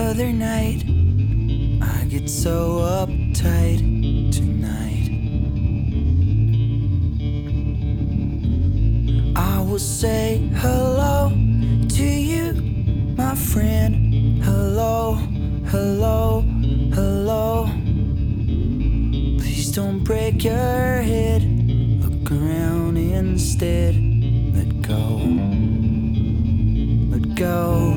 other night. I get so uptight tonight. I will say hello to you, my friend. Hello, hello, hello. Please don't break your head. Look around instead. Let go, let go.